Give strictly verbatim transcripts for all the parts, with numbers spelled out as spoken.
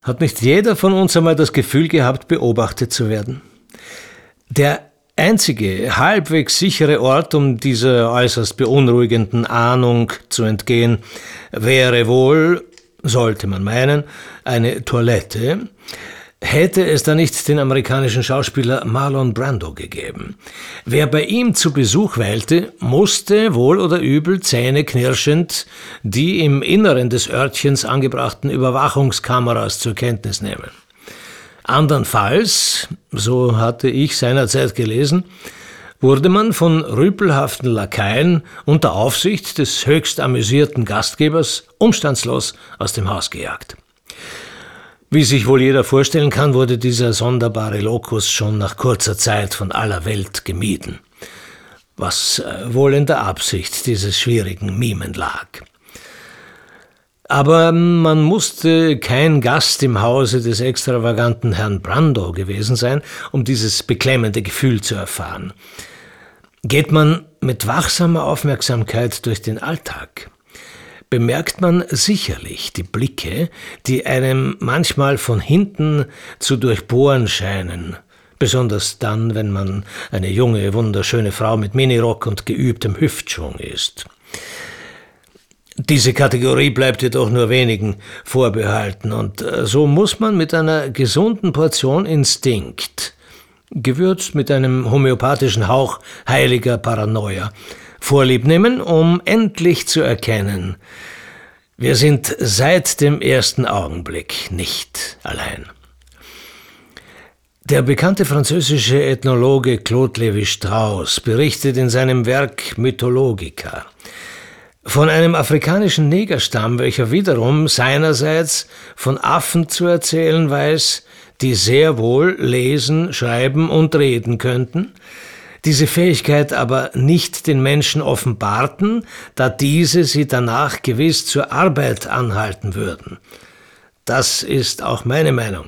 Hat nicht jeder von uns einmal das Gefühl gehabt, beobachtet zu werden? Der einzige, halbwegs sichere Ort, um dieser äußerst beunruhigenden Ahnung zu entgehen, wäre wohl, sollte man meinen, eine Toilette, hätte es da nicht den amerikanischen Schauspieler Marlon Brando gegeben. Wer bei ihm zu Besuch weilte, musste wohl oder übel zähneknirschend die im Inneren des Örtchens angebrachten Überwachungskameras zur Kenntnis nehmen. Andernfalls, so hatte ich seinerzeit gelesen, wurde man von rüpelhaften Lakaien unter Aufsicht des höchst amüsierten Gastgebers umstandslos aus dem Haus gejagt. Wie sich wohl jeder vorstellen kann, wurde dieser sonderbare Lokus schon nach kurzer Zeit von aller Welt gemieden, was wohl in der Absicht dieses schwierigen Mimen lag. Aber man musste kein Gast im Hause des extravaganten Herrn Brando gewesen sein, um dieses beklemmende Gefühl zu erfahren. Geht man mit wachsamer Aufmerksamkeit durch den Alltag, bemerkt man sicherlich die Blicke, die einem manchmal von hinten zu durchbohren scheinen, besonders dann, wenn man eine junge, wunderschöne Frau mit Minirock und geübtem Hüftschwung ist. Diese Kategorie bleibt jedoch nur wenigen vorbehalten und so muss man mit einer gesunden Portion Instinkt, gewürzt mit einem homöopathischen Hauch heiliger Paranoia, Vorlieb nehmen, um endlich zu erkennen, wir sind seit dem ersten Augenblick nicht allein. Der bekannte französische Ethnologe Claude Lévi-Strauss berichtet in seinem Werk Mythologica von einem afrikanischen Negerstamm, welcher wiederum seinerseits von Affen zu erzählen weiß, die sehr wohl lesen, schreiben und reden könnten, diese Fähigkeit aber nicht den Menschen offenbarten, da diese sie danach gewiss zur Arbeit anhalten würden. Das ist auch meine Meinung.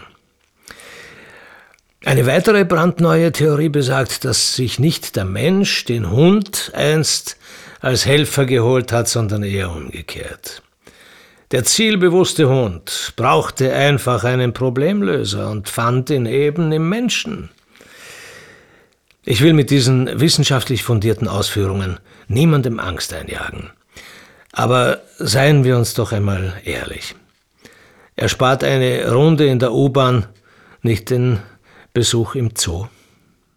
Eine weitere brandneue Theorie besagt, dass sich nicht der Mensch den Hund einst als Helfer geholt hat, sondern eher umgekehrt. Der zielbewusste Hund brauchte einfach einen Problemlöser und fand ihn eben im Menschen. Ich will mit diesen wissenschaftlich fundierten Ausführungen niemandem Angst einjagen. Aber seien wir uns doch einmal ehrlich. Erspart eine Runde in der U-Bahn nicht den Besuch im Zoo?